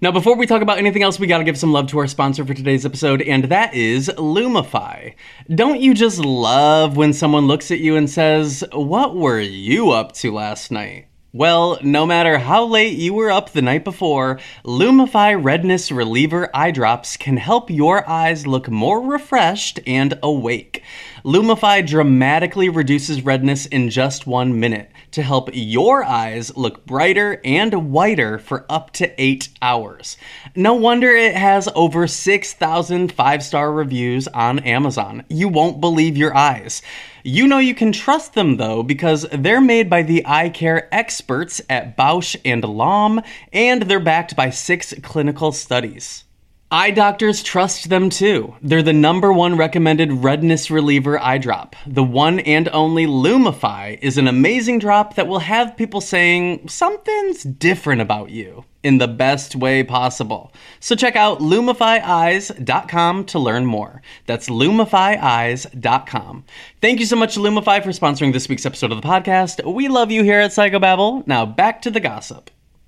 Now, before we talk about anything else, we gotta give some love to our sponsor for today's episode, and that is Lumify. Don't you just love when someone looks at you and says, "What were you up to last night?" Well, no matter how late you were up the night before, Lumify Redness Reliever Eye Drops can help your eyes look more refreshed and awake. Lumify dramatically reduces redness in just 1 minute to help your eyes look brighter and whiter for up to 8 hours. No wonder it has over 6,000 5-star reviews on Amazon. You won't believe your eyes. You know you can trust them though because they're made by the eye care experts at Bausch & Lomb and they're backed by 6 clinical studies. Eye doctors trust them too. They're the #1 recommended redness reliever eye drop. The one and only Lumify is an amazing drop that will have people saying something's different about you in the best way possible. So check out LumifyEyes.com to learn more. That's LumifyEyes.com. Thank you so much to Lumify for sponsoring this week's episode of the podcast. We love you here at Psychobabble. Now back to the gossip.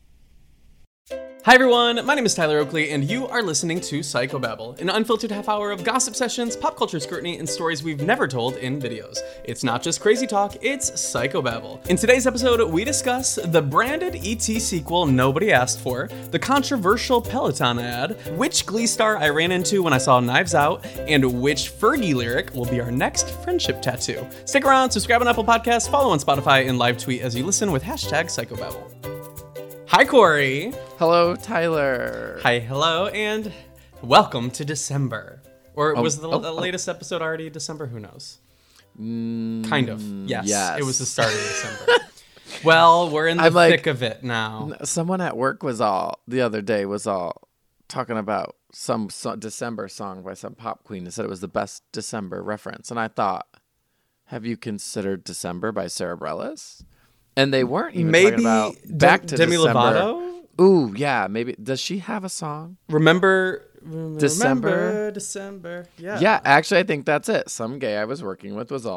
Hi everyone, my name is Tyler Oakley, and you are listening to Psychobabble, an unfiltered half hour of gossip sessions, pop culture scrutiny, and stories we've never told in videos. It's not just crazy talk, it's Psychobabble. In today's episode, we discuss the branded E.T. sequel nobody asked for, the controversial Peloton ad, which Glee star I ran into when I saw Knives Out, and which Fergie lyric will be our next friendship tattoo. Stick around, subscribe on Apple Podcasts, follow on Spotify, and live tweet as you listen with hashtag Psychobabble. Hi, Corey. Hello, Tyler. Hi, hello, and welcome to December. Or was the latest episode already December? Who knows? Kind of. Yes. It was the start of December. Well, we're in the thick of it now. Someone at work the other day was talking about some December song by some pop queen and said it was the best December reference. And I thought, have you considered December by Sarah Bareilles? And they weren't even talking about Back to Demi December. Lovato? Ooh, yeah, maybe. Does she have a song? Remember December. Yeah. Yeah, actually, I think that's it. Some gay I was working with was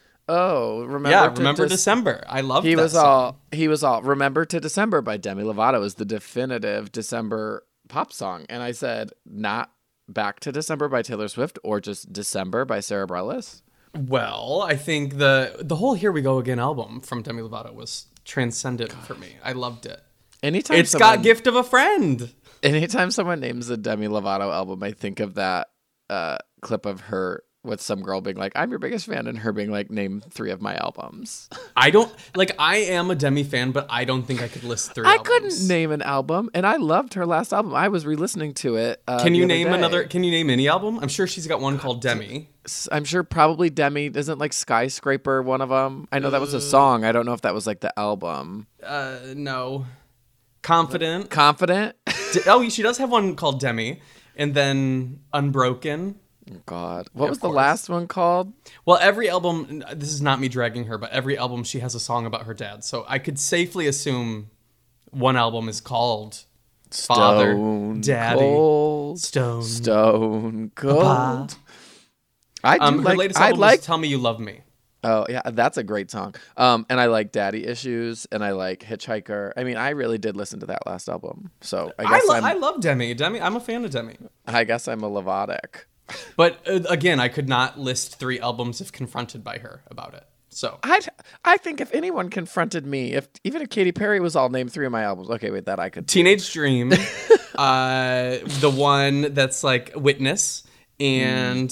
remember December. I love that He was all, Remember to December by Demi Lovato is the definitive December pop song. And I said, not Back to December by Taylor Swift or just December by Sarah Bareilles? Well, I think the whole Here We Go Again album from Demi Lovato was transcendent for me. I loved it. It's got Gift of a Friend. Anytime someone names a Demi Lovato album, I think of that clip of her with some girl being like, I'm your biggest fan, and her being like, name 3 of my albums. I am a Demi fan, but I don't think I could list 3 I albums. couldn't name an album, and I loved her last album. I was re-listening to it. Can you name any album? I'm sure she's got one called Demi. I'm sure probably Demi. Isn't like Skyscraper one of them? I know that was a song. I don't know if that was like the album. No. Confident. She does have one called Demi, and then Unbroken. God. What was the last one called? Well, every album, this is not me dragging her, but every album she has a song about her dad. So I could safely assume one album is called Father, Daddy, Stone Cold. Papa. Her latest album is Tell Me You Love Me. Oh, yeah, that's a great song. And I like Daddy Issues, and I like Hitchhiker. I mean, I really did listen to that last album. So I love Demi. I'm a fan of Demi. I guess I'm a Lovatic. But again, I could not list 3 albums if confronted by her about it. So I think if anyone confronted me, even if Katy Perry was all name 3 of my albums, okay, wait, that I could. Teenage Dream, the one that's like Witness, and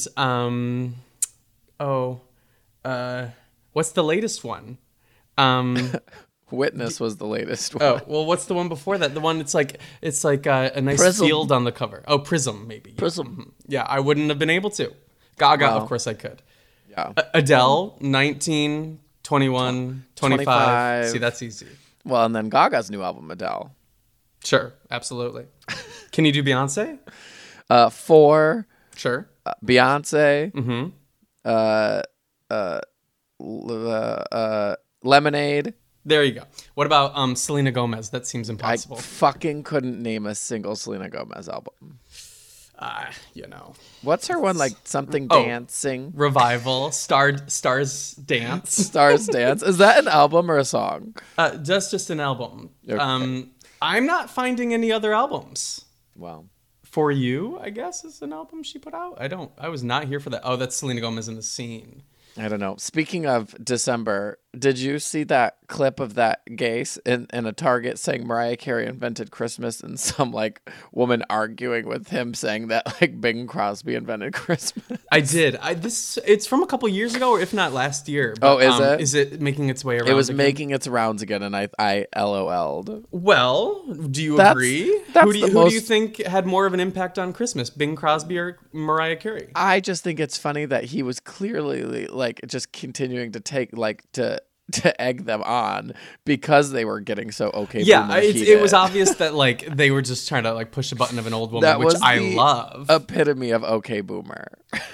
what's the latest one? Witness was the latest one. Oh, well, what's the one before that? The one it's like a nice Prism. field on the cover. Oh, Prism, maybe. Prism. Mm-hmm. Yeah, I wouldn't have been able to. Gaga, of course I could. Yeah. Adele, 19, 21, 25. See, that's easy. Well, and then Gaga's new album, Adele. Sure, absolutely. Can you do Beyonce? 4. Sure. Beyonce. Mm-hmm. Lemonade. There you go. What about Selena Gomez? That seems impossible. I fucking couldn't name a single Selena Gomez album. What's her one, like something dancing? Revival. Stars Dance. Stars Dance. Is that an album or a song? Just an album. Okay. I'm not finding any other albums. Well, For You, I guess, is an album she put out. I was not here for that. Oh, that's Selena Gomez in The Scene. I don't know. Speaking of December, did you see that clip of that gay in a Target saying Mariah Carey invented Christmas and some like woman arguing with him saying that like Bing Crosby invented Christmas? I did. It's from a couple years ago, or if not last year. Oh, is it? Is it making its way around? It was again? making its rounds again, and I LOL'd. Well, do you That's- agree? that's Who do the you most- think had more of an impact on Christmas, Bing Crosby or Mariah Carey? I just think it's funny that he was clearly like just continuing to take like to egg them on because they were getting so okay. Yeah, boomer it heated. was obvious that like they were just trying to like push a button of an old woman, That which was I the love. epitome of okay boomer.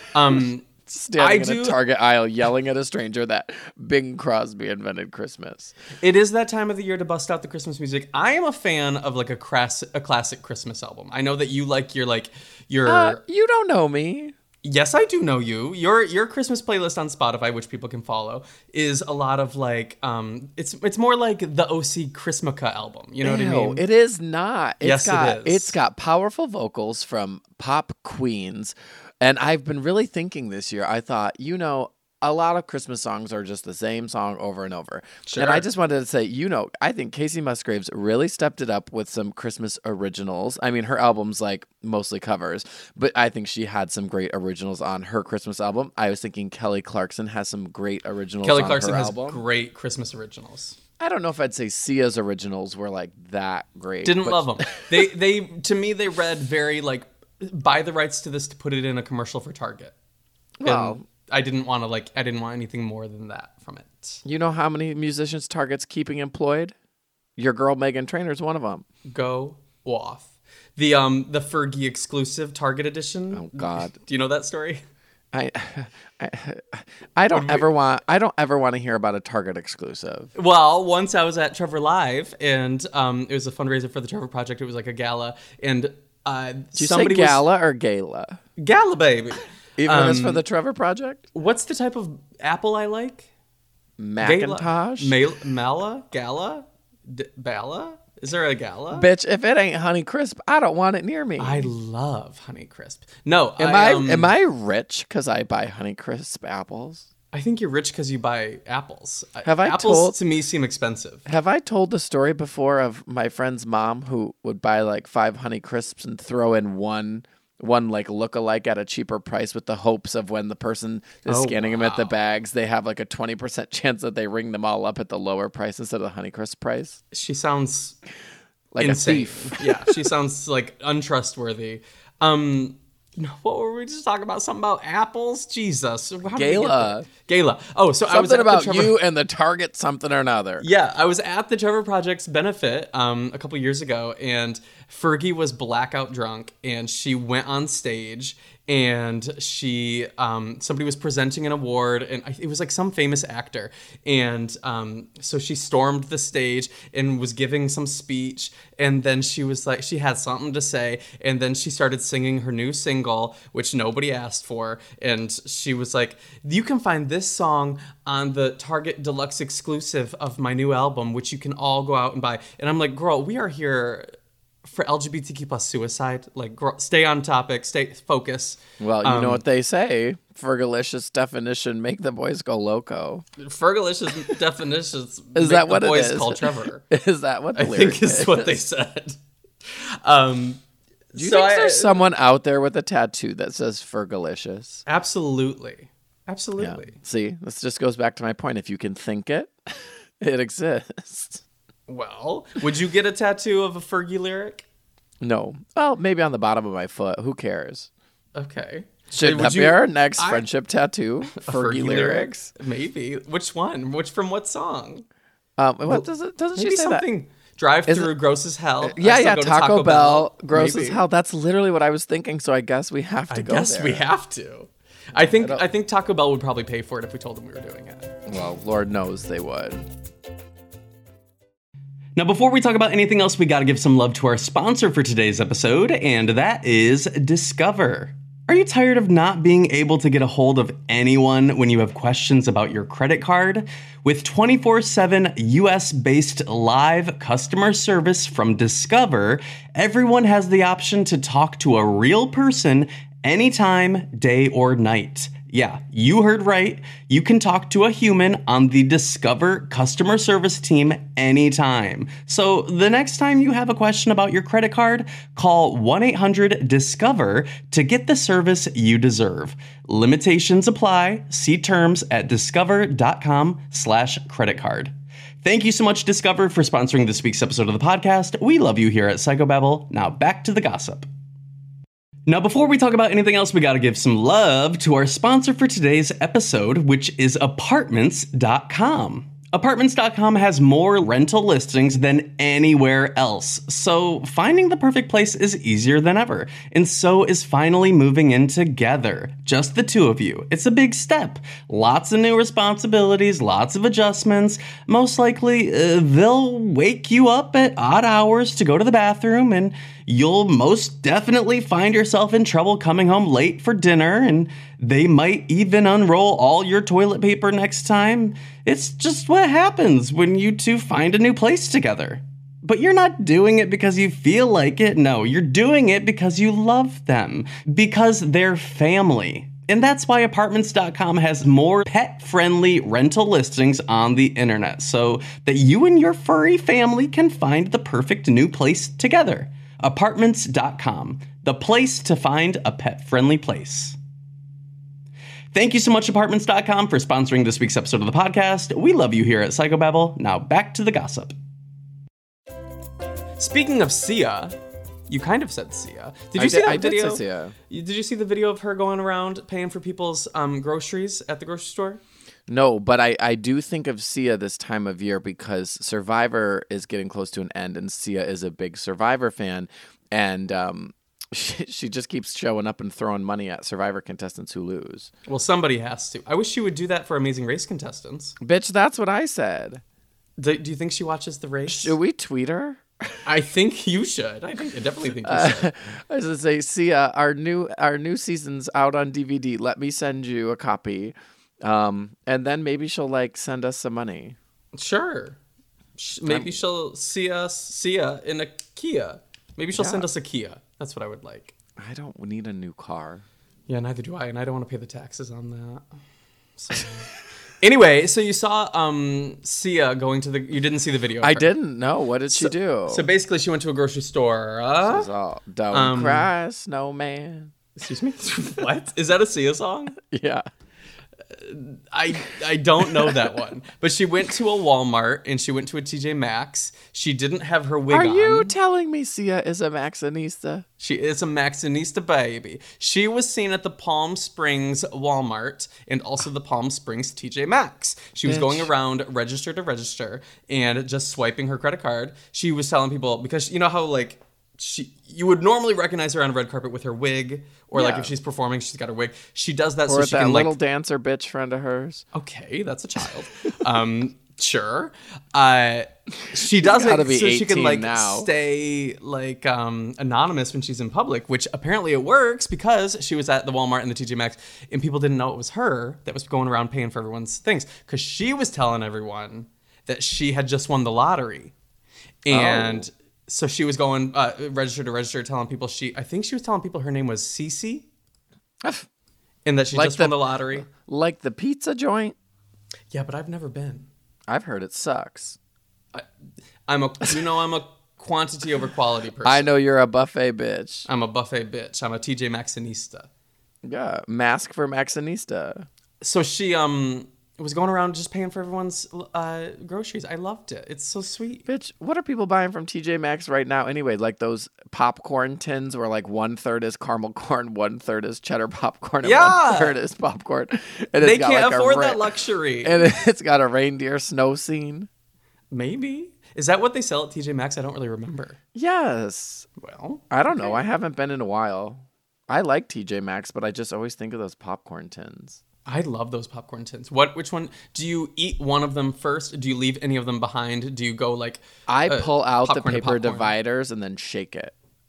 I Standing in do- a Target aisle yelling at a stranger that Bing Crosby invented Christmas. It is that time of the year to bust out the Christmas music. I am a fan of like a classic Christmas album. I know that you like your You don't know me. Yes, I do know you. Your Christmas playlist on Spotify, which people can follow, is a lot of like it's more like the OC Chrismica album. You know what I mean? It is not. Yes, it is. It's got powerful vocals from pop queens. And I've been really thinking this year, I thought, a lot of Christmas songs are just the same song over and over. Sure. And I just wanted to say, I think Casey Musgraves really stepped it up with some Christmas originals. I mean, her album's like mostly covers, but I think she had some great originals on her Christmas album. I was thinking Kelly Clarkson has some great originals Kelly on Clarkson her has album. great Christmas originals. I don't know if I'd say Sia's originals were like that great. Didn't but- love them. They to me they read very like buy the rights to this to put it in a commercial for Target. Well, And I didn't want anything more than that from it. you know how many musicians Target's keeping employed? Your girl Megan Trainor's one of them. Go off. The Fergie exclusive Target edition. Oh God, Do you know that story? I don't ever want to hear about a Target exclusive. Well, once I was at Trevor Live, and it was a fundraiser for the Trevor Project. It was like a gala, and Did you somebody say gala or gala? Gala, baby. Even if it's for the Trevor Project? What's the type of apple I like? Macintosh? Mala? Gala? Bala? Is there a gala? Bitch, if it ain't Honey Crisp, I don't want it near me. I love Honey Crisp. No, Am I rich because I buy Honey Crisp apples? I think you're rich because you buy apples. Have I apples told- to me seem expensive. Have I told the story before of my friend's mom who would buy like 5 Honey Crisps and throw in one like look-alike at a cheaper price with the hopes of when the person is scanning them at the bags, they have like a 20% chance that they ring them all up at the lower price instead of the Honey Crisp price? She sounds Like insane. a thief. Yeah, she sounds like untrustworthy. No, what were we just talking about? Something about apples? Jesus. How did we get Gala. there? Gala. Oh, so I was Something at about the Trevor... you and the Target something or another. Yeah, I was at the Trevor Project's benefit a couple years ago, and Fergie was blackout drunk, and she went on stage, and she somebody was presenting an award, and it was like some famous actor, and so she stormed the stage and was giving some speech, and then she was like, she had something to say, and then she started singing her new single, which nobody asked for, and she was like, you can find this song on the Target Deluxe exclusive of my new album, which you can all go out and buy. And I'm like, girl, we are here for LGBTQ plus suicide. Like, girl, stay on topic, stay focus. Well, you know what they say. Fergalicious definition, make the boys go loco. Fergalicious definitions. Is that what the it boys is? call Trevor? Is that what the I lyric think is what they said. Do you think there's someone out there with a tattoo that says Fergalicious? Absolutely. Yeah. Absolutely. See, this just goes back to my point. If you can think it, it exists. Well, would you get a tattoo of a Fergie lyric? No. Well, maybe on the bottom of my foot. Who cares? Okay. Should Would that you- be our next I- friendship tattoo? Fergie lyrics. Maybe. Which one? From what song? What does it? Doesn't she Maybe say that? something. Drive Is through gross as hell. I Yeah, still yeah. go to Taco Bell, gross Maybe. as hell. That's literally what I was thinking. So I guess we have to I go guess there. we have to. I think Taco Bell would probably pay for it if we told them we were doing it. Well, Lord knows they would. Now, before we talk about anything else, we got to give some love to our sponsor for today's episode, and that is Discover. Are you tired of not being able to get a hold of anyone when you have questions about your credit card? With 24/7 US-based live customer service from Discover, everyone has the option to talk to a real person anytime, day or night. Yeah, you heard right. You can talk to a human on the Discover customer service team anytime. So the next time you have a question about your credit card, call 1-800-DISCOVER to get the service you deserve. Limitations apply. See terms at discover.com/credit card. Thank you so much, Discover, for sponsoring this week's episode of the podcast. We love you here at Psychobabble. Now back to the gossip. Now, before we talk about anything else, we gotta give some love to our sponsor for today's episode, which is Apartments.com. Apartments.com has more rental listings than anywhere else, so finding the perfect place is easier than ever. And so is finally moving in together. Just the two of you. It's a big step. Lots of new responsibilities, lots of adjustments. Most likely, they'll wake you up at odd hours to go to the bathroom, and you'll most definitely find yourself in trouble coming home late for dinner, and they might even unroll all your toilet paper next time. It's just what happens when you two find a new place together. But you're not doing it because you feel like it. No, you're doing it because you love them, because they're family. And that's why Apartments.com has more pet-friendly rental listings on the internet, so that you and your furry family can find the perfect new place together. Apartments.com, the place to find a pet-friendly place. Thank you so much, Apartments.com, for sponsoring this week's episode of the podcast. We love you here at Psychobabble. Now back to the gossip. Speaking of Sia, you kind of said Sia. Did you see that video? I did say Sia. Did you see the video of her going around paying for people's groceries at the grocery store? No, but I do think of Sia this time of year because Survivor is getting close to an end, and Sia is a big Survivor fan, and she just keeps showing up and throwing money at Survivor contestants who lose. Well, somebody has to. I wish she would do that for Amazing Race contestants. Bitch, that's what I said. Do you think she watches the race? Should we tweet her? I think you should. I definitely think you should. I was gonna say, Sia, our new season's out on DVD. Let me send you a copy. And then maybe she'll send us some money. Sure. Maybe she'll see in a Kia. Maybe she'll send us a Kia. That's what I would like. I don't need a new car. Yeah, neither do I, and I don't want to pay the taxes on that. So. Anyway, so you saw Sia going to you didn't see the video of her. I didn't know. What did she do? So basically she went to a grocery store. She's all, don't cry, snowman. Excuse me? What? Is that a Sia song? Yeah. I don't know that one. But she went to a Walmart and she went to a TJ Maxx. She didn't have her wig on. Are you telling me Sia is a Maxxinista? She is a Maxxinista baby. She was seen at the Palm Springs Walmart and also the Palm Springs TJ Maxx. She was going around register to register and just swiping her credit card. She was telling people, because you know how you would normally recognize her on a red carpet with her wig, or if she's performing, she's got her wig. She does that or so she that can little dancer bitch friend of hers. Okay, that's a child. Sure. She does it so she can now. Stay anonymous when she's in public, which apparently it works because she was at the Walmart and the TJ Maxx and people didn't know it was her that was going around paying for everyone's things because she was telling everyone that she had just won the lottery. And so she was going register to register, telling people I think she was telling people her name was Cece, and that she just won the lottery. Like the pizza joint? Yeah, but I've never been. I've heard it sucks. I'm a quantity over quality person. I know you're a buffet bitch. I'm a buffet bitch. I'm a TJ Maxxinista. Yeah, mask for Maxxinista. So she was going around just paying for everyone's groceries. I loved it. It's so sweet. Bitch, what are people buying from TJ Maxx right now anyway? Like those popcorn tins where 1/3 is caramel corn, 1/3 is cheddar popcorn, and 1/3 is popcorn. And they can't afford that luxury. And it's got a reindeer snow scene. Maybe. Is that what they sell at TJ Maxx? I don't really remember. Yes. Well, I don't know. I haven't been in a while. I like TJ Maxx, but I just always think of those popcorn tins. I love those popcorn tins. Which one? Do you eat one of them first? Do you leave any of them behind? Do you go I pull out the paper dividers and then shake it.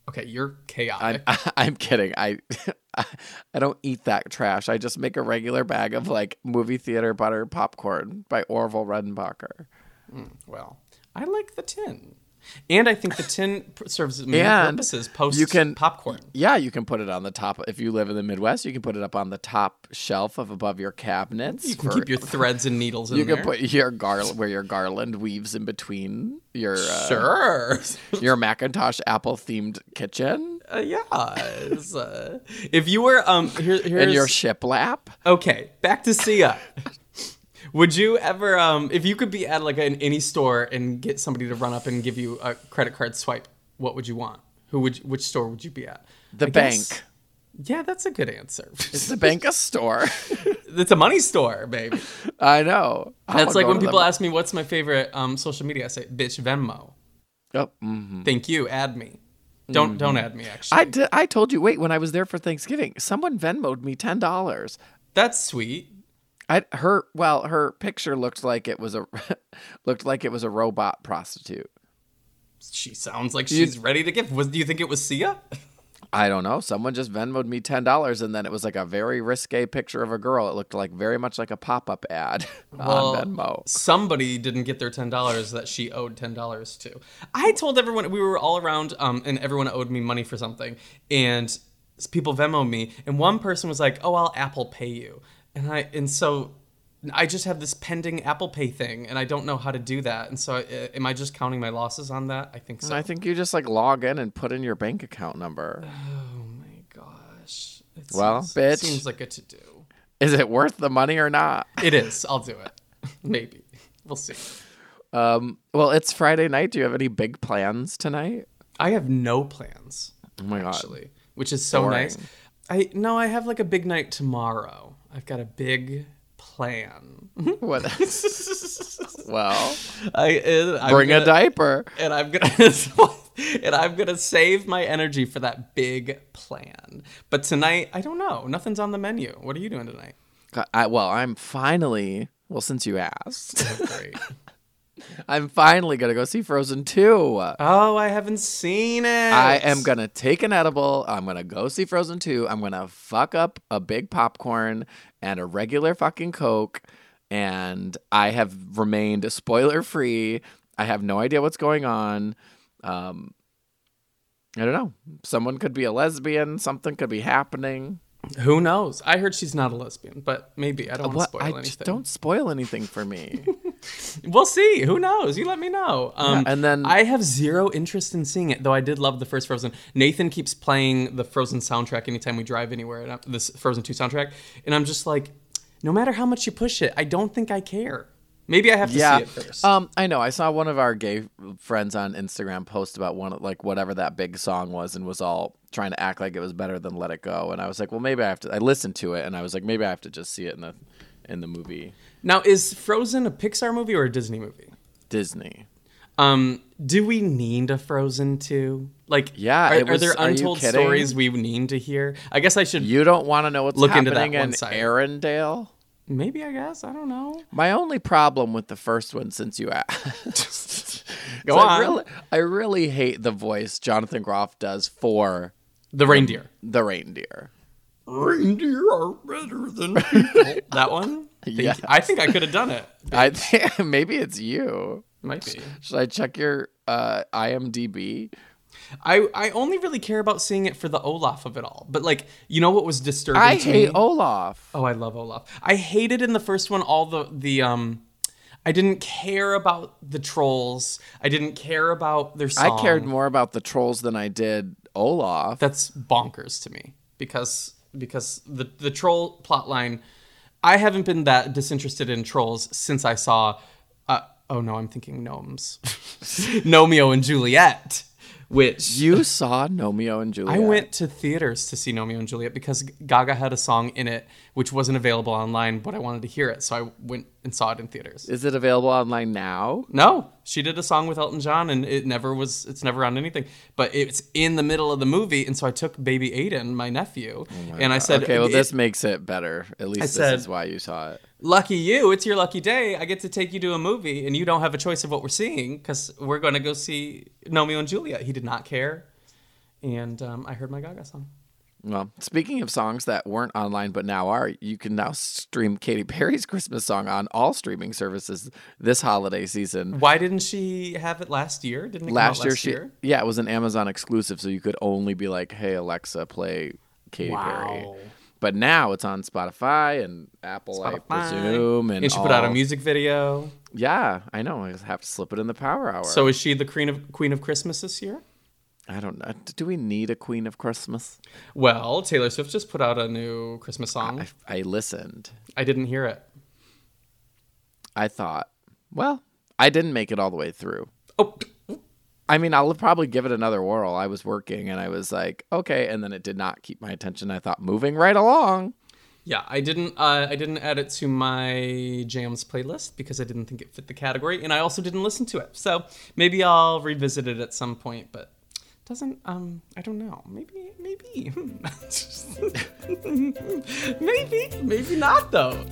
Okay, you're chaotic. I'm kidding. I don't eat that trash. I just make a regular bag of like movie theater butter popcorn by Orville Redenbacher. Well, I like the tin. And I think the tin serves many And purposes post you can popcorn. Yeah, you can put it on the top. If you live in the Midwest, you can put it up on the top shelf of above your cabinets. You can keep your threads and needles in You there. can put your garland where your garland weaves in between your Sure. your Macintosh Apple themed kitchen Yes. If you were here's and your shiplap. Okay, back to Sia. Would you ever, if you could be at like any store and get somebody to run up and give you a credit card swipe, what would you want? Which store would you be at? The bank. Yeah, that's a good answer. Is the bank a store? It's a money store, baby. I know. That's like when people ask me what's my favorite social media. I say, bitch, Venmo. Oh, Thank you. Add me. Don't add me. Actually, I told you. Wait, when I was there for Thanksgiving, someone Venmo'd me $10. That's sweet. Her picture looked like it was a robot prostitute. She sounds like she's ready to give. Do you think it was Sia? I don't know. Someone just Venmo'd me $10, and then it was like a very risque picture of a girl. It looked like very much like a pop-up ad on Venmo. Somebody didn't get their $10 that she owed $10 to. I told everyone, we were all around, and everyone owed me money for something, and people Venmo'd me, and one person was like, "Oh, I'll Apple Pay you," and so I just have this pending Apple Pay thing, and I don't know how to do that. And so, am I just counting my losses on that? I think so. I think you just like log in and put in your bank account number. Oh my gosh! Bitch, seems like a to-do. Is it worth the money or not? It is. I'll do it. Maybe we'll see. Well, it's Friday night. Do you have any big plans tonight? I have no plans. Oh my god! Actually, which is so Boring. nice. I have like a big night tomorrow. I've got a big plan. What? Well, I'm bring gonna, a diaper. and I'm gonna save my energy for that big plan. But tonight, I don't know. Nothing's on the menu. What are you doing tonight? I'm finally. Well, since you asked, Great. I'm finally gonna go see Frozen 2. Oh, I haven't seen it. I am gonna take an edible. I'm gonna go see Frozen 2. I'm gonna fuck up a big popcorn and a regular fucking Coke. And I have remained spoiler free. I have no idea what's going on. I don't know. Someone could be a lesbian. Something could be happening. Who knows? I heard she's not a lesbian, but maybe. I don't want to spoil anything. Don't spoil anything for me. We'll see. Who knows? You let me know. And then I have zero interest in seeing it, though I did love the first Frozen. Nathan keeps playing the Frozen soundtrack anytime we drive anywhere, this Frozen 2 soundtrack, and I'm just like, no matter how much you push it, I don't think I care. Maybe I have to see it first. I know. I saw one of our gay friends on Instagram post about whatever that big song was, and was all trying to act like it was better than Let It Go. And I was like, well, maybe I have to. I listened to it, and I was like, maybe I have to just see it in the movie. Now, is Frozen a Pixar movie or a Disney movie? Disney. Do we need a Frozen 2? Like, yeah, are there untold stories we need to hear? I guess I should. You don't want to know what's happening in Arendelle? Maybe, I guess. I don't know. My only problem with the first one, since you asked, Go on. I really hate the voice Jonathan Groff does for the reindeer. The reindeer. Reindeer are better than people. That one? Yeah. I think I could have done it. I think maybe it's you. Might be. Should I check your IMDb? I only really care about seeing it for the Olaf of it all. But, like, you know what was disturbing to me? I hate Olaf. Oh, I love Olaf. I hated in the first one all the I didn't care about the trolls. I didn't care about their song. I cared more about the trolls than I did Olaf. That's bonkers to me because the troll plotline, I haven't been that disinterested in trolls since I saw oh no, I'm thinking gnomes. Romeo and Juliet. Which you saw Romeo and Juliet? I went to theaters to see Romeo and Juliet because Gaga had a song in it which wasn't available online, but I wanted to hear it, so I went and saw it in theaters. Is it available online now? No, she did a song with Elton John, and it's never on anything. But it's in the middle of the movie, and so I took baby Aiden, my nephew, and I said, okay, well, this makes it better. At least this is why you saw it. Lucky you, it's your lucky day. I get to take you to a movie, and you don't have a choice of what we're seeing because we're going to go see Romeo and Juliet. He did not care. and I heard my Gaga song. Well, speaking of songs that weren't online but now are, you can now stream Katy Perry's Christmas song on all streaming services this holiday season. Why didn't she have it last year? Didn't it come out last year? Yeah, it was an Amazon exclusive, so you could only be like, "Hey Alexa, play Katy Perry." But now it's on Spotify and Apple, I presume. And she put out a music video. Yeah, I know. I just have to slip it in the Power Hour. So is she the Queen of Christmas this year? I don't know. Do we need a Queen of Christmas? Well, Taylor Swift just put out a new Christmas song. I listened. I didn't hear it. I thought, well, I didn't make it all the way through. Oh, I mean, I'll probably give it another whirl. I was working and I was like, okay. And then it did not keep my attention. I thought, moving right along. Yeah, I didn't add it to my jams playlist because I didn't think it fit the category. And I also didn't listen to it. So maybe I'll revisit it at some point, but doesn't, I don't know. Maybe. maybe not though.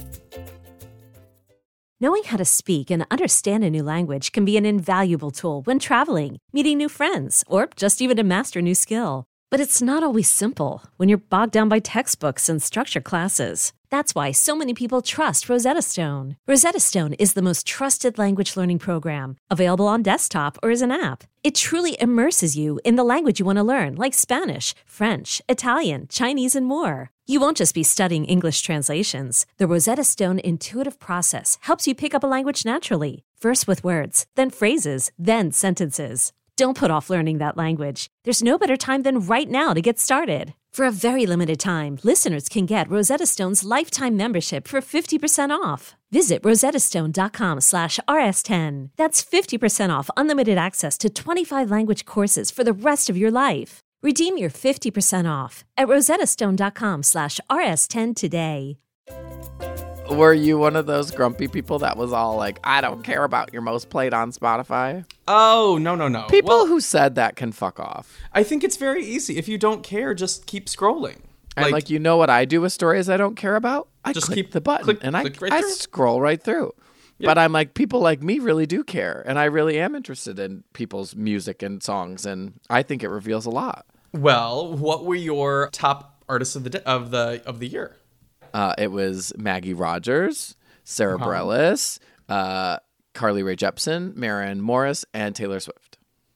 Knowing how to speak and understand a new language can be an invaluable tool when traveling, meeting new friends, or just even to master a new skill. But it's not always simple when you're bogged down by textbooks and structure classes. That's why so many people trust Rosetta Stone. Rosetta Stone is the most trusted language learning program, available on desktop or as an app. It truly immerses you in the language you want to learn, like Spanish, French, Italian, Chinese, and more. You won't just be studying English translations. The Rosetta Stone intuitive process helps you pick up a language naturally, first with words, then phrases, then sentences. Don't put off learning that language. There's no better time than right now to get started. For a very limited time, listeners can get Rosetta Stone's lifetime membership for 50% off. Visit rosettastone.com/rs10. That's 50% off unlimited access to 25 language courses for the rest of your life. Redeem your 50% off at rosettastone.com/rs10 today. Were you one of those grumpy people that was all like, I don't care about your most played on Spotify? Oh, no. People who said that can fuck off. I think it's very easy. If you don't care, just keep scrolling. And you know what I do with stories I don't care about? I just click the button and I scroll right through. Yep. But I'm like, people like me really do care. And I really am interested in people's music and songs. And I think it reveals a lot. Well, what were your top artists of the year? It was Maggie Rogers, Sarah Bareilles, Carly Rae Jepsen, Maren Morris, and Taylor Swift.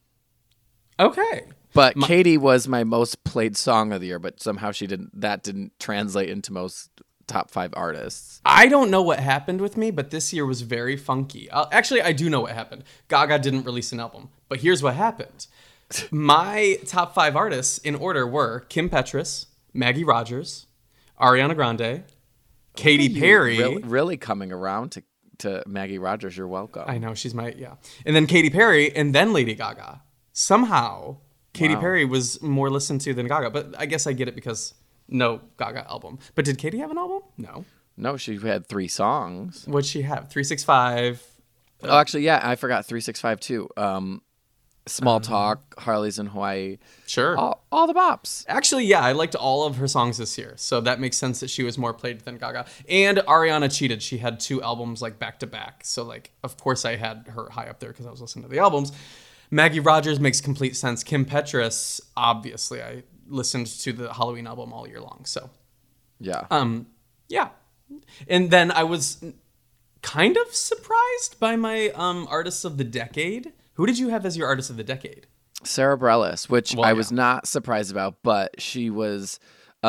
Okay. But Katy was my most played song of the year, but somehow that didn't translate into most top 5 artists. I don't know what happened with me, but this year was very funky. Actually, I do know what happened. Gaga didn't release an album, but here's what happened. My top 5 artists in order were Kim Petras, Maggie Rogers, Ariana Grande, Katy Perry. Really coming around to Maggie Rogers. You're welcome. I know, she's and then Katy Perry, and then Lady Gaga. Somehow, Katy Perry was more listened to than Gaga, but I guess I get it because no Gaga album. But did Katy have an album? No, she had 3 songs. What'd she have? 365. Oh, actually, yeah, I forgot 365 too. Small Talk, Harley's in Hawaii. Sure. All the bops. Actually, yeah, I liked all of her songs this year. So that makes sense that she was more played than Gaga. And Ariana cheated. She had 2 albums back to back. So of course I had her high up there because I was listening to the albums. Maggie Rogers makes complete sense. Kim Petras, obviously, I listened to the Halloween album all year long. So yeah. Yeah. And then I was kind of surprised by my artists of the decade. Who did you have as your artist of the decade? Sarah Bareilles, which I was not surprised about, but she was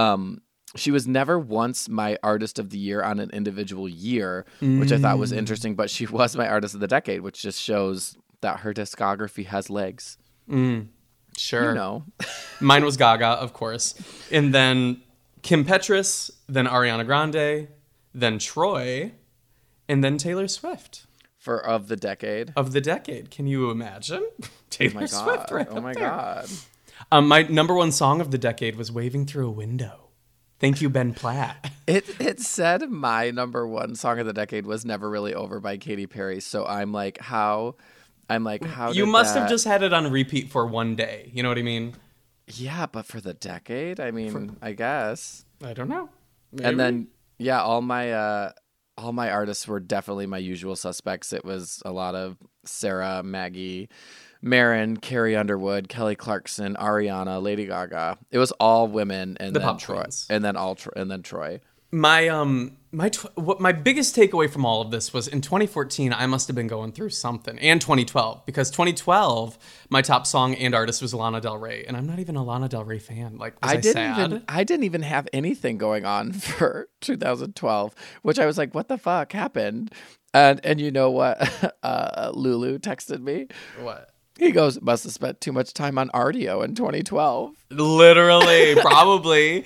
never once my artist of the year on an individual year, which I thought was interesting, but she was my artist of the decade, which just shows that her discography has legs. Sure. You know. Mine was Gaga, of course. And then Kim Petras, then Ariana Grande, then Troy, and then Taylor Swift. Of the decade? Of the decade. Can you imagine? Taylor Swift right Oh my there. God. My number 1 song of the decade was Waving Through a Window. Thank you, Ben Platt. It said my number 1 song of the decade was Never Really Over by Katy Perry. So I'm like, how you must have just had it on repeat for one day. You know what I mean? Yeah, but for the decade? I mean, I guess. I don't know. Maybe. And then, yeah, all my artists were definitely my usual suspects. It was a lot of Sarah, Maggie, Marin, Carrie Underwood, Kelly Clarkson, Ariana, Lady Gaga. It was all women, and The then pop Troy, queens. and then Troy. What my biggest takeaway from all of this was in 2014 I must have been going through something, and 2012, because 2012 my top song and artist was Lana Del Rey, and I'm not even a Lana Del Rey fan. Like, was I sad? I didn't even have anything going on for 2012, which I was like, what the fuck happened? And you know what? Lulu texted me. What? He goes, must have spent too much time on RDO in 2012. Literally, probably.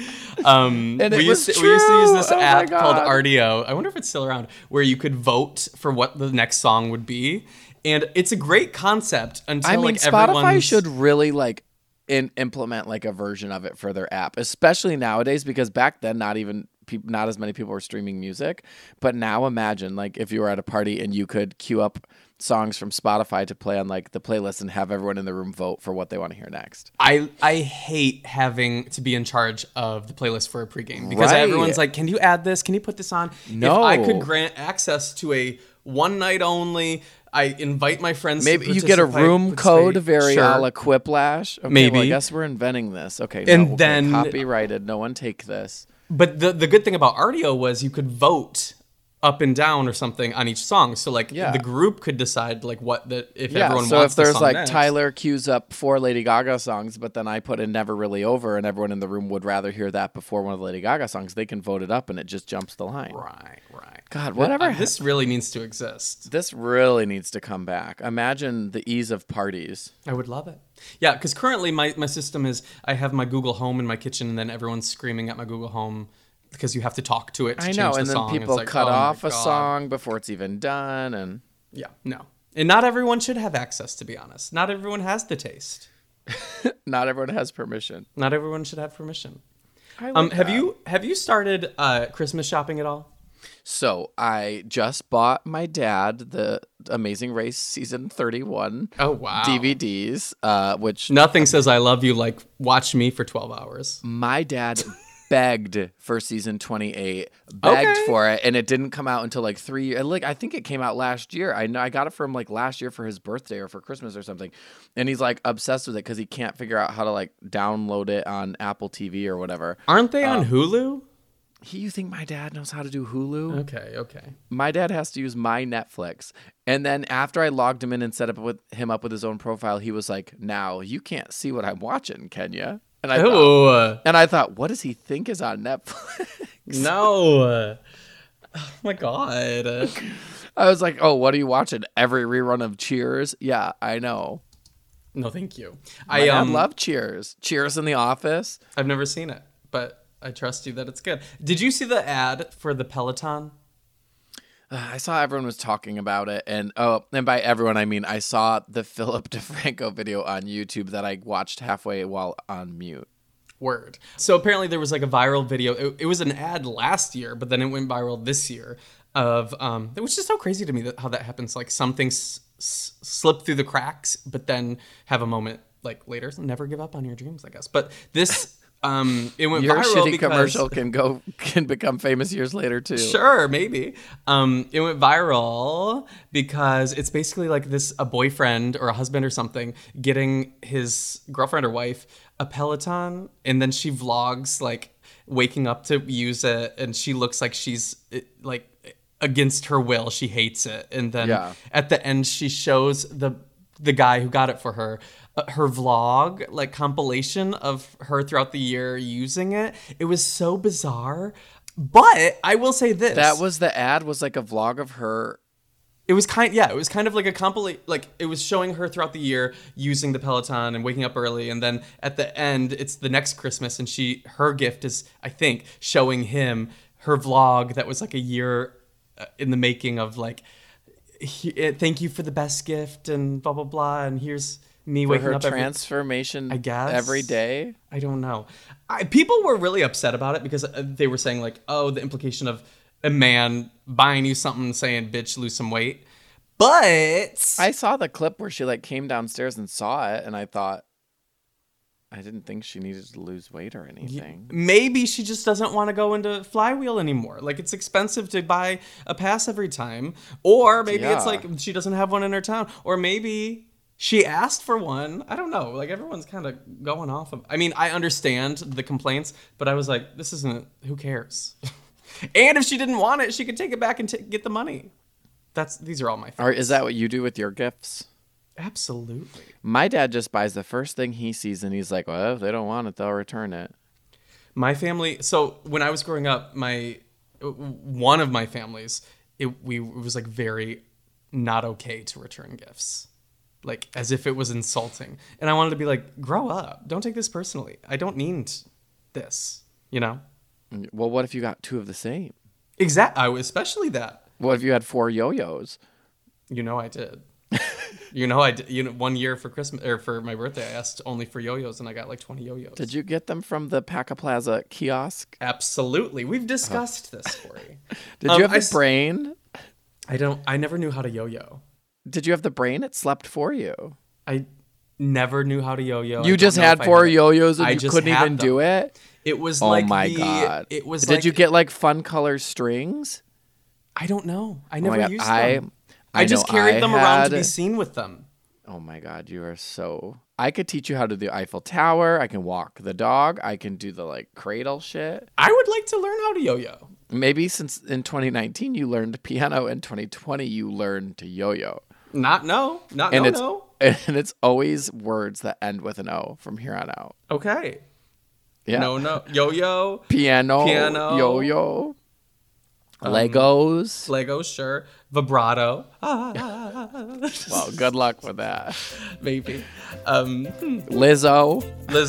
And we used to true. use this Oh my app called God. RDO. I wonder if it's still around, where you could vote for what the next song would be. And it's a great concept until I mean, like Spotify everyone's... should really like implement like a version of it for their app, especially nowadays, because back then not as many people were streaming music. But now imagine like if you were at a party and you could queue up songs from Spotify to play on like the playlist and have everyone in the room vote for what they want to hear next. I hate having to be in charge of the playlist for a pregame, because Right. everyone's like, can you add this? Can you put this on? No. If I could grant access to a one night only, I invite my friends Maybe to you get a room code very Sure. a la Quiplash. Okay, Maybe. well, I guess we're inventing this. Okay, And no, okay, then- copyrighted. No one take this. But the good thing about RDO was you could vote up and down or something on each song. So like Yeah. the group could decide like if Yeah, everyone so wants if there's the song like next. Tyler queues up 4 Lady Gaga songs, but then I put in Never Really Over, and everyone in the room would rather hear that before one of the Lady Gaga songs, they can vote it up and it just jumps the line. Right. God, whatever. This really needs to exist. This really needs to come back. Imagine the ease of parties. I would love it. Yeah, because currently my system is I have my Google Home in my kitchen, and then everyone's screaming at my Google Home because you have to talk to it to I change know, the and then song. people It's like, cut oh my off a God. song before it's even done, and Yeah, no. And not everyone should have access, to be honest. Not everyone has the taste. not everyone has permission. Not everyone should have permission. I like Have that. you started Christmas shopping at all? So I just bought my dad the Amazing Race season 31 Oh, wow. DVDs, which Nothing says I love you like watch me for 12 hours. my dad begged for season 28, begged Okay. for it, and it didn't come out until like 3 years. Like I think it came out last year. I know I got it from like last year for his birthday or for Christmas or something, and he's like obsessed with it because he can't figure out how to like download it on Apple TV or whatever. Aren't they on Hulu? You think my dad knows how to do Hulu? Okay. My dad has to use my Netflix. And then after I logged him in and set up with his own profile, he was like, "Now you can't see what I'm watching, can you?" And I thought, what does he think is on Netflix? No. Oh my God. I was like, "Oh, what are you watching? Every rerun of Cheers?" Yeah, I know. No, thank you. I love Cheers. Cheers in the Office. I've never seen it, but I trust you that it's good. Did you see the ad for the Peloton? I saw everyone was talking about it, and by everyone I mean I saw the Philip DeFranco video on YouTube that I watched halfway while on mute. Word. So apparently there was like a viral video. It was an ad last year, but then it went viral this year. Of it was just so crazy to me how that happens. Like some things slip through the cracks, but then have a moment like later. So never give up on your dreams, I guess. But this. It went Your viral shitty because commercial can become famous years later too. Sure, maybe. It went viral because it's basically like a boyfriend or a husband or something getting his girlfriend or wife a Peloton, and then she vlogs like waking up to use it, and she looks like she's like against her will. She hates it, and then at the end she shows the guy who got it for her vlog, like compilation of her throughout the year using it. It was so bizarre, but I will say this: That was the ad. Was like a vlog of her. It was kind of like a compilation. Like it was showing her throughout the year using the Peloton and waking up early, and then at the end, it's the next Christmas, and her gift is, I think, showing him her vlog that was like a year in the making of like, thank you for the best gift and blah blah blah, and here's me For waking her up transformation, I guess every day. I don't know. People were really upset about it because they were saying like, oh, the implication of a man buying you something saying, bitch, lose some weight. But I saw the clip where she like came downstairs and saw it, and I thought, I didn't think she needed to lose weight or anything. maybe she just doesn't want to go into Flywheel anymore. Like it's expensive to buy a pass every time. Or maybe it's like she doesn't have one in her town. Or maybe She asked for one. I don't know. Like, everyone's kind of going off of... I mean, I understand the complaints, but I was like, this isn't... Who cares? And if she didn't want it, she could take it back and get the money. These are all my favorites. Or is that what you do with your gifts? Absolutely. My dad just buys the first thing he sees, and he's like, well, if they don't want it, they'll return it. My family... So, when I was growing up, one of my families, it was, like, very not okay to return gifts. Like, as if it was insulting. And I wanted to be like, grow up. Don't take this personally. I don't need this, you know? Well, what if you got 2 of the same? Exactly. Especially that. What if you had 4 yo-yos? You know I did. You know I did. You know, one year for Christmas, or for my birthday, I asked only for yo-yos, and I got like 20 yo-yos. Did you get them from the Paca Plaza kiosk? Absolutely. We've discussed this, Corey. Did you have the brain? I never knew how to yo-yo. Did you have the brain? It slept for you. I never knew how to yo-yo. You just had 4 yo-yos and you couldn't even do it? It was like, oh my God. It was Did you get like fun color strings? I don't know. I never used them. I just carried them around to be seen with them. Oh my God, you are so... I could teach you how to do the Eiffel Tower. I can walk the dog. I can do the like cradle shit. I would like to learn how to yo-yo. Maybe since in 2019 you learned piano, in 2020 you learned to yo-yo. No. And it's always words that end with an O from here on out. Okay. Yeah. No. Yo-yo. Piano. Yo-yo. Legos, sure. Vibrato. Well, good luck with that. Maybe. Lizzo.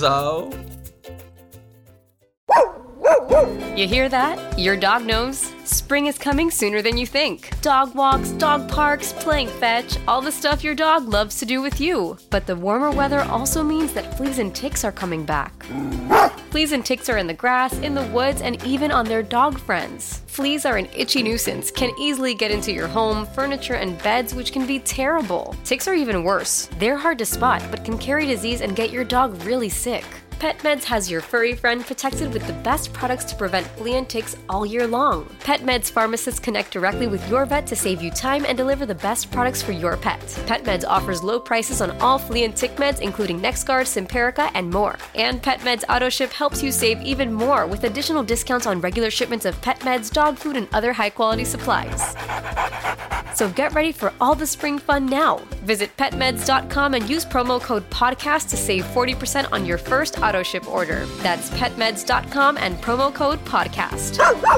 You hear that? Your dog knows. Spring is coming sooner than you think. Dog walks, dog parks, playing fetch, all the stuff your dog loves to do with you. But the warmer weather also means that fleas and ticks are coming back. Fleas and ticks are in the grass, in the woods, and even on their dog friends. Fleas are an itchy nuisance, can easily get into your home, furniture, and beds, which can be terrible. Ticks are even worse. They're hard to spot, but can carry disease and get your dog really sick. PetMeds has your furry friend protected with the best products to prevent flea and ticks all year long. PetMeds pharmacists connect directly with your vet to save you time and deliver the best products for your pet. PetMeds offers low prices on all flea and tick meds, including NexGard, Simparica, and more. And PetMeds AutoShip helps you save even more with additional discounts on regular shipments of pet meds, dog food, and other high-quality supplies. So get ready for all the spring fun now. Visit petmeds.com and use promo code PODCAST to save 40% on your first AutoShip order. That's petmeds.com and promo code PODCAST.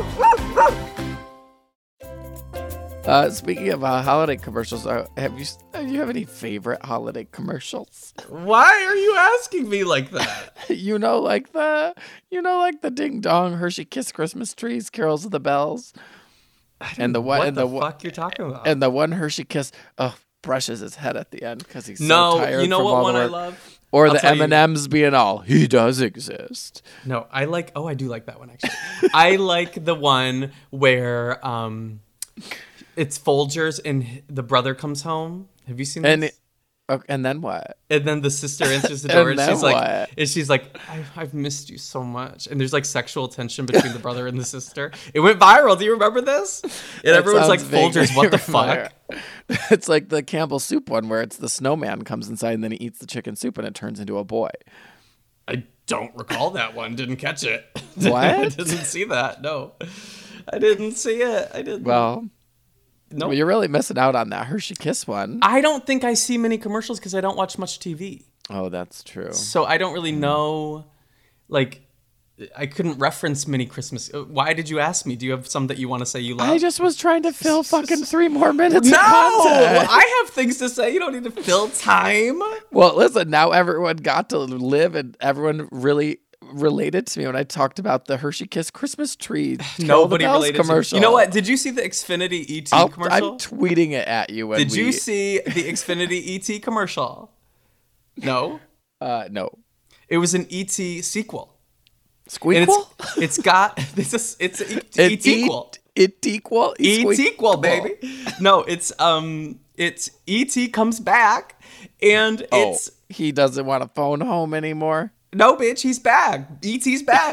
Speaking of holiday commercials, do you have any favorite holiday commercials? Why are you asking me like that? like the Ding Dong Hershey Kiss Christmas trees, Carols of the Bells. And the fuck you're talking about? And the one Hershey Kiss brushes his head at the end because he's so tired. You know from what all one the I work. love? Or the M&Ms being all, he does exist. No, I do like that one actually. I like the one where it's Folgers and the brother comes home. Have you seen this? And then what? And then the sister answers the door, and she's like, I've missed you so much. And there's like sexual tension between the brother and the sister. It went viral. Do you remember this? And everyone's like, Folgers, what the fuck? It's like the Campbell soup one where it's the snowman comes inside and then he eats the chicken soup and it turns into a boy. I don't recall that one. Didn't catch it. What? I didn't see that. No, I didn't see it. I didn't. Well. No, Well, you're really missing out on that Hershey Kiss one. I don't think I see many commercials because I don't watch much TV. Oh, that's true. So I don't really know. Like, I couldn't reference many Christmas. Why did you ask me? Do you have some that you want to say you love? I just was trying to fill fucking 3 more minutes No! of content. I have things to say. You don't need to fill time. Well, listen, now everyone got to live and everyone really related to me when I talked about the Hershey Kiss Christmas tree. Nobody related commercial. You know what? Did you see the Xfinity ET commercial? I'm tweeting it at you. Did you see the Xfinity ET commercial? No? No. It was an ET sequel. Squeakquel? It's got it's ET equal. It equal? ET equal, baby. No, it's ET comes back and it's he doesn't want to phone home anymore. No, bitch, he's back. ET's back.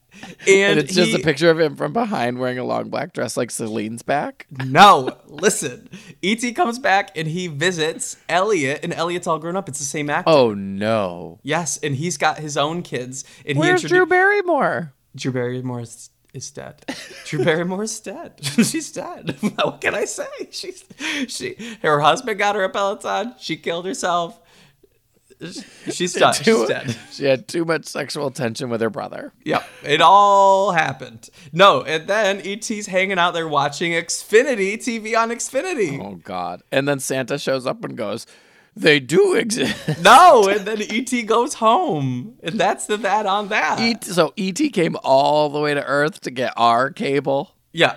And it's just a picture of him from behind wearing a long black dress like Celine's back. No, listen. E.T. comes back and he visits Elliot, and Elliot's all grown up. It's the same actor. Oh, no. Yes, and he's got his own kids. And Where's Drew Barrymore? Drew Barrymore is dead. Drew Barrymore is dead. She's dead. What can I say? Her husband got her a Peloton. She killed herself. She's done. She's dead. She had too much sexual tension with her brother. Yep, it all happened. No, and then E.T.'s hanging out there watching Xfinity TV on Xfinity. Oh, God. And then Santa shows up and goes, they do exist. No, and then E.T. goes home. And that's that on that. So E.T. came all the way to Earth to get our cable? Yeah.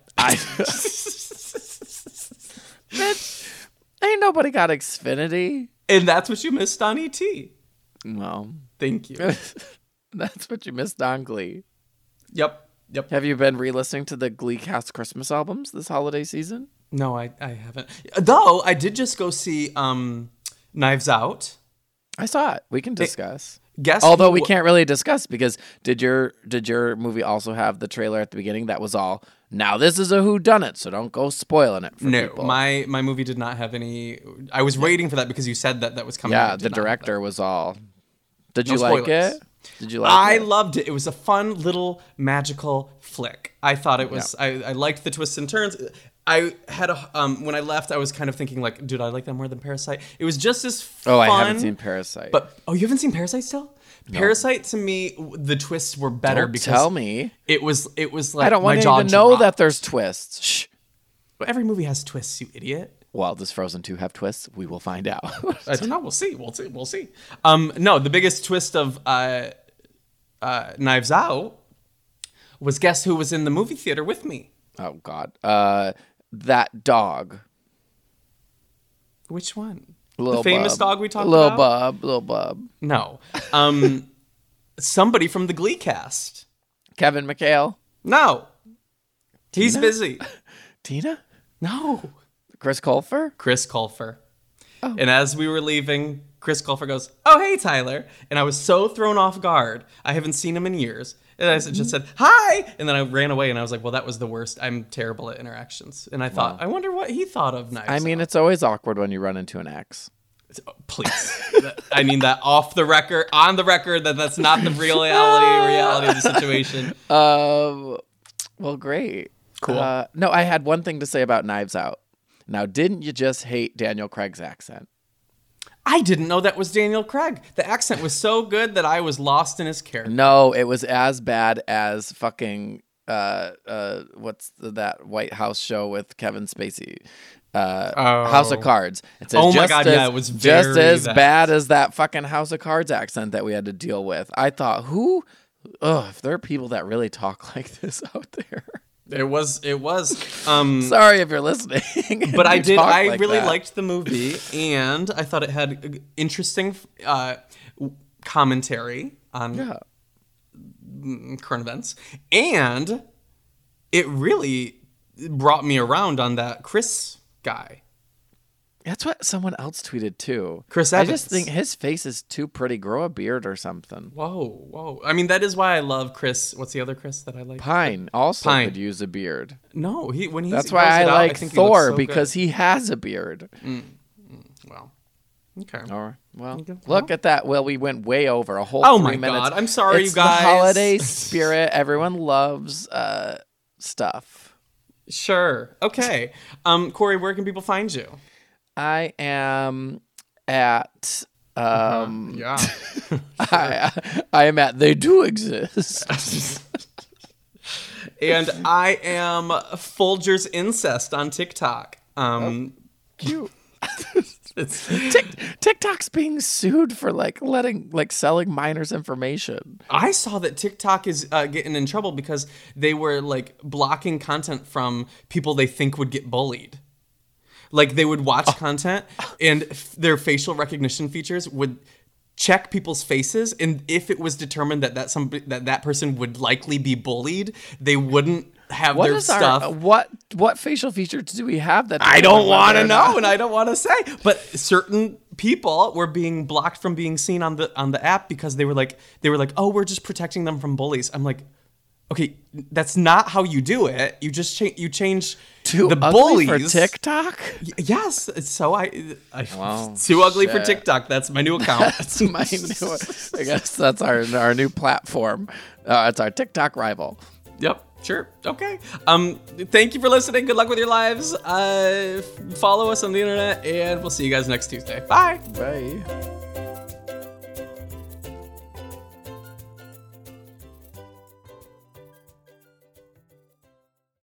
Bitch, ain't nobody got Xfinity. And that's what you missed on E.T. Well, thank you. That's what you missed on Glee. Yep. Have you been re-listening to the Glee cast Christmas albums this holiday season? No, I haven't. Though I did just go see Knives Out. I saw it. We can discuss. Although we can't really discuss because did your movie also have the trailer at the beginning that was all, now this is a whodunit, so don't go spoiling it for people. My movie did not have any. I was waiting for that because you said that was coming. Yeah, the director was all. Did you like it? I loved it. It was a fun little magical flick. I thought it was. Yeah. I liked the twists and turns. I had when I left, I was kind of thinking like, dude, I like that more than Parasite. It was just as fun. Oh, I haven't seen Parasite. But you haven't seen Parasite still? No. Parasite, to me, the twists were better. Don't tell me. It was like, I don't want to even know that there's twists. Shh. Well, every movie has twists, you idiot. Well, does Frozen 2 have twists? We will find out. I don't know. We'll see. No, the biggest twist of Knives Out was, guess who was in the movie theater with me? Oh, God. That dog. Which one? Lil the famous Bub. dog we talked about? Lil Bub. No. Somebody from the Glee cast. Kevin McHale. No. He's busy. Tina? No. Chris Colfer? Chris Colfer. Oh. And as we were leaving, Chris Colfer goes, "Oh, hey, Tyler." And I was so thrown off guard. I haven't seen him in years. And I just said, "Hi." And then I ran away and I was like, well, that was the worst. I'm terrible at interactions. And I thought, I wonder what he thought of Knives Out. It's always awkward when you run into an ex. Please. I mean that off the record, on the record, that's not the reality of the situation. Well, great. Cool. No, I had one thing to say about Knives Out. Now, didn't you just hate Daniel Craig's accent? I didn't know that was Daniel Craig. The accent was so good that I was lost in his character. No, it was as bad as fucking what's that White House show with Kevin Spacey? House of Cards. It's my God, it was just as bad as that fucking House of Cards accent that we had to deal with. I thought, if there are people that really talk like this out there. It was. Sorry if you're listening. But I really liked the movie, and I thought it had interesting commentary on current events, and it really brought me around on that Chris guy. That's what someone else tweeted too. Chris Evans. I just think his face is too pretty. Grow a beard or something. Whoa. I mean, that is why I love Chris. What's the other Chris that I like? Pine could use a beard. No, that's why I like Thor, because he has a beard. Well, okay. All right. Well, look at that. Well, we went way over a whole 3 minutes. God. I'm sorry, it's you guys. The holiday spirit. Everyone loves stuff. Sure. Okay. Corey, where can people find you? I am at I am at They Do Exist. And I am Folger's Incest on TikTok. Cute. TikTok's being sued for selling minors information. I saw that TikTok is getting in trouble because they were blocking content from people they think would get bullied. They would watch content, and their facial recognition features would check people's faces, and if it was determined that person would likely be bullied, they wouldn't have their stuff. What facial features do we have that I don't want to know, and I don't want to say? But certain people were being blocked from being seen on the app because they were like, oh, we're just protecting them from bullies. I'm like, Okay, that's not how you do it. You just change Too the ugly bullies for TikTok? Yes, so I Wow, too ugly for shit. TikTok. That's my new account. That's my new. I guess that's our new platform. It's our TikTok rival. Yep, sure. Okay. Thank you for listening. Good luck with your lives. Follow us on the internet, and we'll see you guys next Tuesday. Bye. Bye.